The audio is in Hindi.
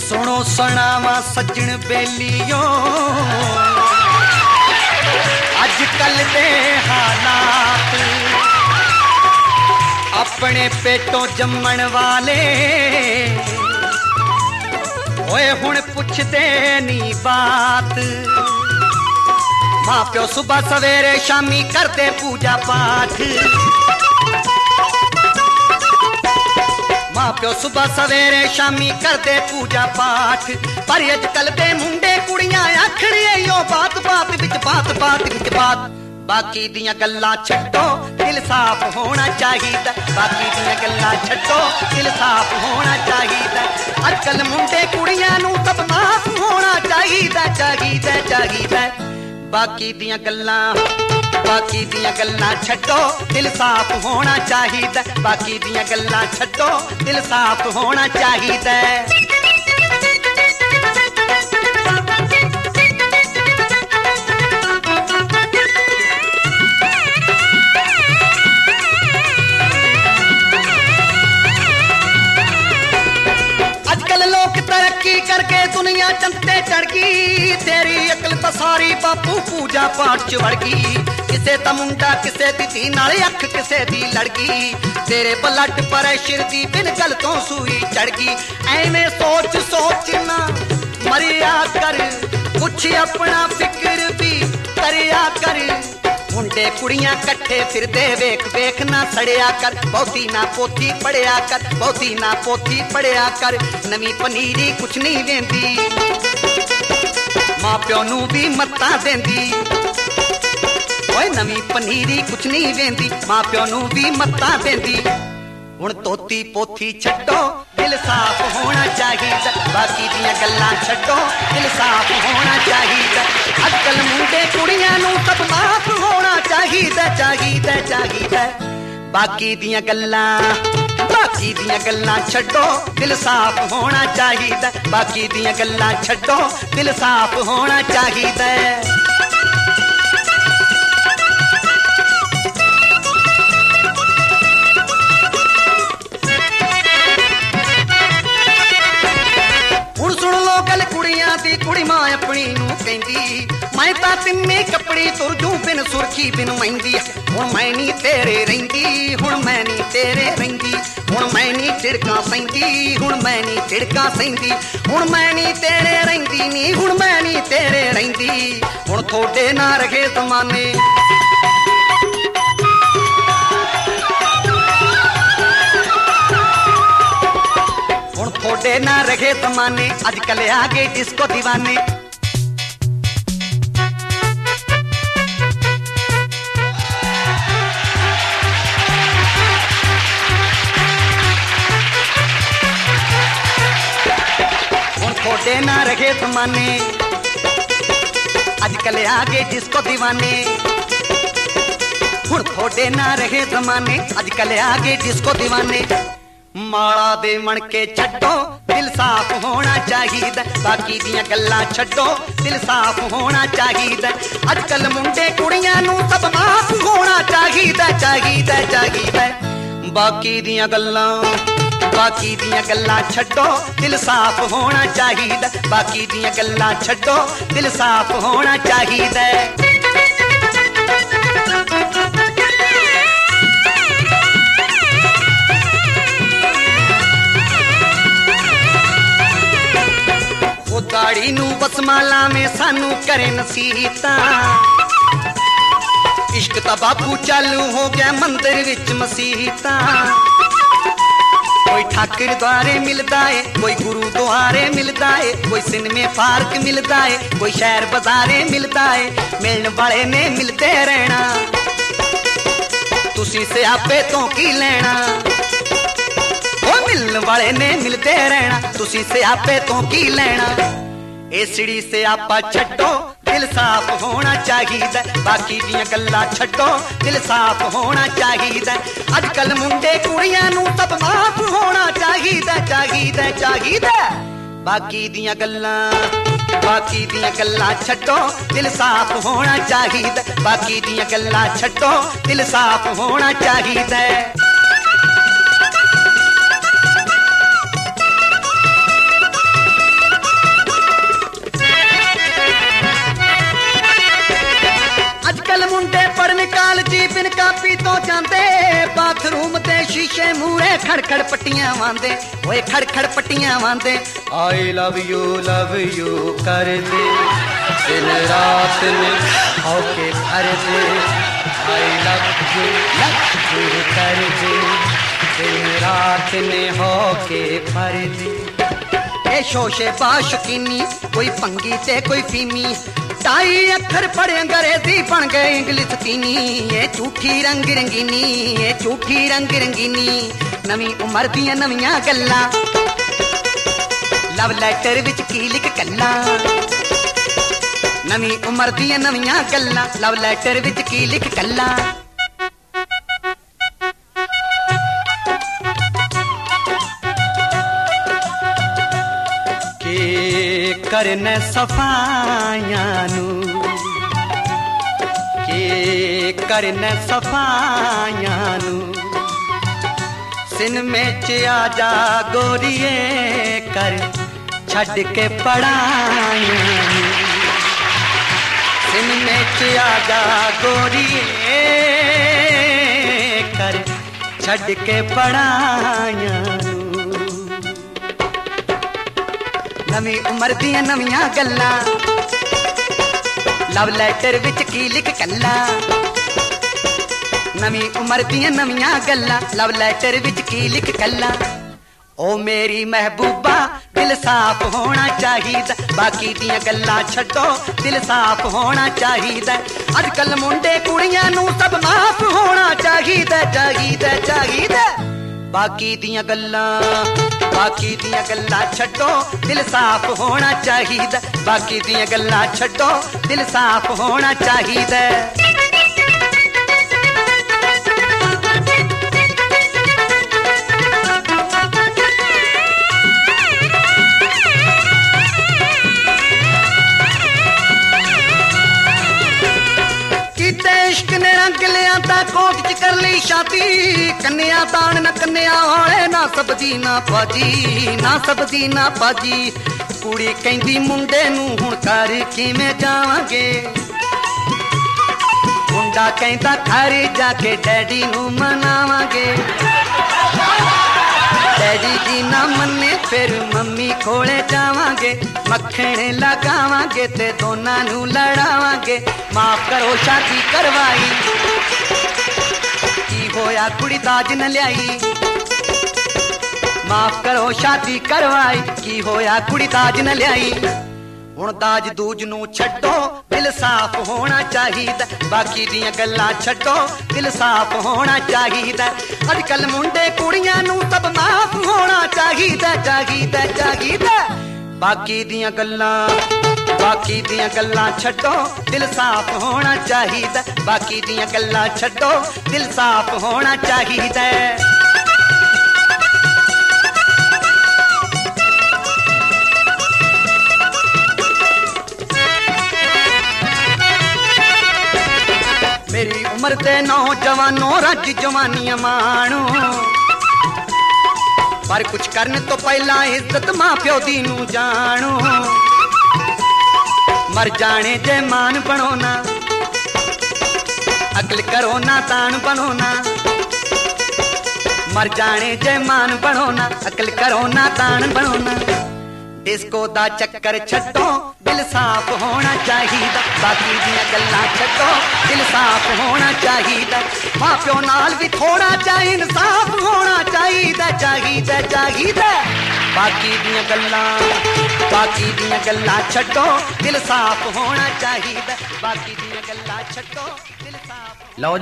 सुनो सुनावा सज्जन बेलियो अजकल दे हालात अपने पेटों जम्मण वाले ओए हुण पुछदे नी बात मां प्यो सुबह सवेरे शामी करदे पूजा पाठ मां प्यो सुबह सवेरे शामी करदे पूजा पाठ पर अजकल दे मुंडे कुड़ियां आखड़े यो बात बात विच बात बाकी दियां गल्लां छड्डो दिल साफ होना चाहिदा बाकी दियां गल्लां छड्डो दिल साफ होना चाहिदा अजकल मुंडे कुड़ियां नूं सब माफ होना चाहिदा बाकी दियां गल्लां छड्डो दिल साफ होना चाहिदा बाकी दियां गल्लां छड्डो दिल साफ होना चाहिदा करके दुनिया चंते चढ़ गई तेरी अकल तो सारी बापू पूजा पाठ च वड़ गई किसे दा मुंडा किसे दी धी नाले अख किसे दी लड़गी तेरे ब्लड प्रेशर दी बिन गल तो सूई चढ़ गई ऐवें सोच ना मरिया कर कुछ अपना फिक्र भी करिया कर मुंडे कुड़ियां कट्ठे फिरदे वेख वेख ना सड़िया कर बहुती ना पोथी पढ़िया कर नवी पनीरी कुछ नहीं देंदी मां प्यो नू भी मत्ता देंदी ओए नवी पनीरी कुछ नहीं देंदी मां प्यो नू भी मत्ता देंदी हुण तोती पोथी छड्डो दिल साफ होना चाहिदा बाकी दियां गल्लां छड्डो दिल साफ होना चाहिदा अजकल मुंडे कुड़ियां नू सब माफ होना चाहिदा बाकी दियां गल्लां छड्डो दिल साफ होना चाहिदा बाकी दियां गल्लां छड्डो दिल साफ होना चाहिदा कुड़ी मां अपनी नू कहंदी मैं तां तिन्ने कपड़े तुर जूं बिन सुरखी बिन मेहंदी हुण मैं नी तेरे रहिंदी हुण मैं नी तेरे रहिंदी हुण मैं नी चिड़कां सहिंदी हुण मैं नी चिड़कां सहिंदी हुण मैं नी तेरे रहिंदी नी हुण मैं नी तेरे रहिंदी हुण थोड़े ना रखे जमाने थोड़े ना रखे जमाने अजकल आ गए डिस्को दीवाने थोड़े ना रखे जमाने अजकल आ गए डिस्को दीवाने हुण थोड़े ना रखे जमाने अजकल आ गए डिस्को दीवाने माड़ा दे मन के छड्डो दिल साफ होना चाहिदा बाकी दियां गल्लां छड्डो दिल साफ होना चाहिदा अजकल मुंडे कुड़ियां नू सब माफ होना चाहिदा बाकी दियां गल्लां छड्डो दिल साफ होना चाहिदा बाकी दियां गल्लां छड्डो दिल साफ होना चाहिदा दाड़ी नू बसमाला में सानू करे नसीहता इश्क ता बापू चालू हो गया मंदिर विच मसीहता कोई ठाकर द्वारे मिलदा है कोई गुरु द्वारे मिलदा है कोई सिनेमे पार्क मिलदा है कोई शहर बाजारे मिलदा है मिलने वाले ने मिलते रहना तुसी से आपे तो की लेना मिलने वाले ने मिलते रहना तुसी से आपे तो की लेना एसड़ी से आपा छड्डो दिल साफ होना चाहिदा बाकी दियां गल्लां छड्डो दिल साफ होना चाहिदा अजकल मुंडे कुड़ियां नू सब माफ होना चाहिदा बाकी दियां गल्लां छड्डो दिल साफ होना चाहिदा बाकी दियां गल्लां छड्डो दिल साफ होना चाहिदा खड़खड़ पट्टियां वांदे, ओए खड़खड़ पट्टियां वांदे। आई लव यू कर दे, दिन रात ने होके भर दे। आई लव यू कर दे, दिन रात ने होके भर दे। ए शोशे बाशुकीनी, कोई पंगी ते कोई फीमी, टाई अखर पढ़े अंग्रेजी बन गए इंग्लिश तीनी। ये झूठी रंग रंगीनी, ये झूठी रंग रंगीनी। नवी उमर दियां नवियां गल्लां, लव लैटर विच की लिख कल्ला। नवी उमर दियां नवियां गल्लां, लव लैटर विच की लिख कल्ला। करने सफाइयां नू, के करने सफाइयां नू। सिन में च आजा गोरिए कर छड़ के पढ़ाइयां नू। सिन में च आजा गोरिए कर छड़ के पढ़ाइयां नू। नवी उमर दियां नवियां गल्लां, लव लैटर विच की लिख कल्ला। नवी उमर दियां नवियां गल्लां, लव लैटर विच की लिख कल्ला। ओ मेरी महबूबा दिल साफ होना चाहिदा, बाकी दियां गल्लां छड्डो दिल साफ होना चाहिदा। अजकल मुंडे कुड़ियां नू सब माफ होना चाहिदा, चाहिदा चाहिदा। बाकी दियां गल्लां छड्डो दिल साफ होना चाहिदा। बाकी दियां गल्लां छड्डो दिल साफ होना चाहिदा। इश्क ने रंग लिया ता कोट च कर ली शादी। कन्या दान न कन्या वाले ना सबदी ना पाजी, ना सबदी ना पाजी। कुड़ी कहंदी मुंडे नू हुण घर किवें जावांगे। मुंडा कहंदा घर जाके डैडी नू मनावांगे। डैडी जी ना मन्ने फिर मम्मी कोले जावांगे। मक्खण लगावांगे ते दोनां नू लड़ावांगे। माफ करो शादी करवाई, की होया कुड़ी दाज न लियाई। माफ करो शादी करवाई, की होया कुड़ी दाज न लियाई। हुण दाज दूज नू छड्डो दिल साफ होना चाहिदा। बाकी दियां गल्लां छड्डो दिल साफ होना चाहिदा। अजकल मुंडे कुड़ियां नू सब माफ होना चाहिदा, चाहिदा चाहिदा। बाकी दियां गल्लां छड्डो दिल साफ होना चाहिदा। बाकी दियां गल्लां छड्डो दिल साफ होना चाहिदा। मेरी उम्र दे नौजवानों रज जवानियां माणो। पर कुछ करने तो पहला इज्जत मां प्यो दी नू जानो। मर जाने जे मान बनो ना, अकल करो ना तान बनो ना। मर जाने जे मान बनो ना, अकल करो ना तान बनो ना। डिस्को दा चक्कर छड्डो दिल साफ होना चाहिदा। बाकी दियां गल्लां छड्डो दिल साफ होना चाहिदा। मां प्यो नाल भी थोड़ा जा इंसाफ होना चाहिदा, चाहिदा चाहिदा। बाकी दियां गल्लां छड्डो दिल साफ होना चाहिदा। बाकी दियां गल्लां छड्डो दिल साफ। लो